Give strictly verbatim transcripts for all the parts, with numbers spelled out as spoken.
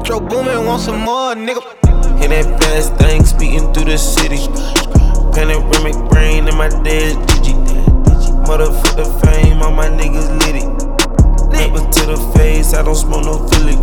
Metro Boomin, want some more, nigga. Hear that fast thing speeding through the city. Panoramic brain in my dead digi. Motherfucker fame, all my niggas litty. Never to the face, I don't smoke no Philly.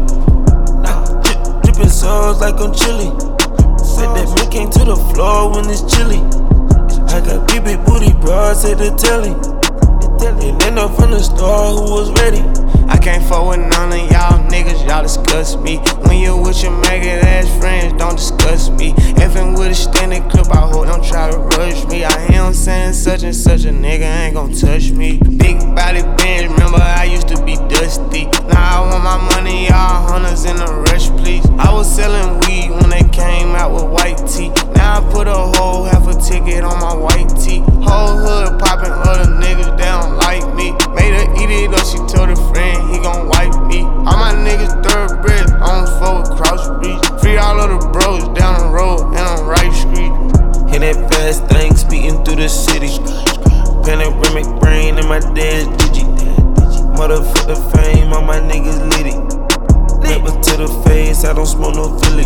Drip, drippin' sauce like I'm chilly. Said that me came to the floor when it's chilly. I got big big booty bras at the telly. And then up from the store who was ready. I can't fuck with none of y'all niggas, y'all disgust me. When you with your maggot ass friends, don't discuss me. Effing with a standing clip, I hope don't try to rush me. I hear him saying such and such a nigga ain't gon' touch me. Big body bench, remember I used to be dusty. Now I want my money, y'all hunters in a rush, please. I was selling weed when they came out with white tee. Now I put a whole half a ticket on my white tee. Whole hood poppin', other niggas, they don't like me. Made her eat it up, she told her friend he gon' wipe me. All my niggas thoroughbred, on four with cross reach. Free all of the bros down the road and on Right Street. Hear that fast thing speeding through the city. Panoramic brain in my dead digi. Motherfucker fame, all my niggas litty. Never to the face, I don't smoke no Philly.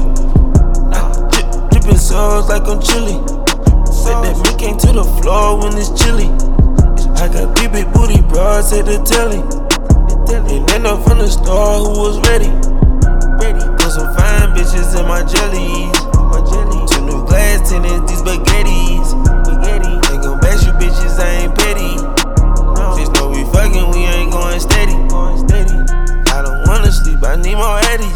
Drip, drippin' sauce like I'm chilly. Said that me came to the floor when it's chilly. I got big big booty bras at the telly. And then up from the store who was ready. Put some fine bitches in my jellies. Two new glass tenants, these spaghettis. Ain't gon' bash you bitches, I ain't petty. Just know we fucking, we ain't going steady. I don't wanna sleep, I need more eddies.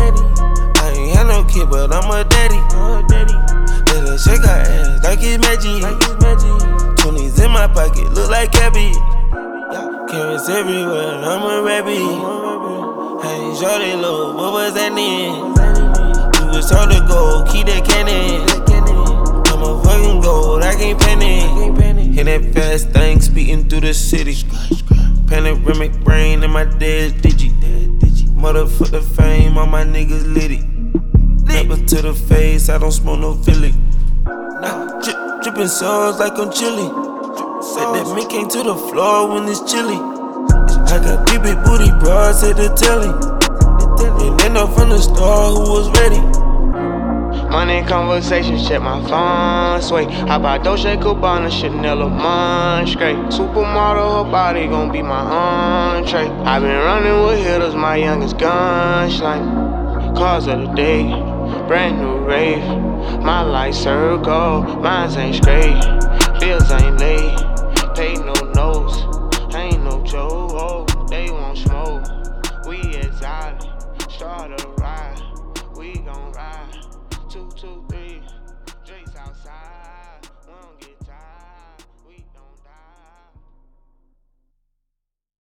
I ain't had no kid, but I'm a daddy. Let her shake her ass like it's magic. twenties in my pocket, look like cabbage. Carrots everywhere, I'm a rabbit. I ain't sure they low, what was that then? You was told to go, keep that cannon. I'm a fucking gold, I can't panic. Hear that fast thing speeding through the city. Panoramic brain in my dead digi. Motherfucker fame, all my niggas litty. Never to the face, I don't smoke no Philly. Drip, drippin' sauce like I'm chilly. Said that me came to the floor when it's chilly. I got big big booty bras at the telly. And then up from the store who was ready. Money conversations, check my phone, sway. I buy Dolce Gabbana, Chanel, a month straight. Supermodel, her body gon' be my entree. I been running with hitters, my youngest gunshine. Cars of the day, brand new rave. My life circle, mines ain't straight. Bills ain't late, pay no notes. Ain't no joke, oh, they won't smoke. We exotic, start a ride, we gon' ride. Two, two, three.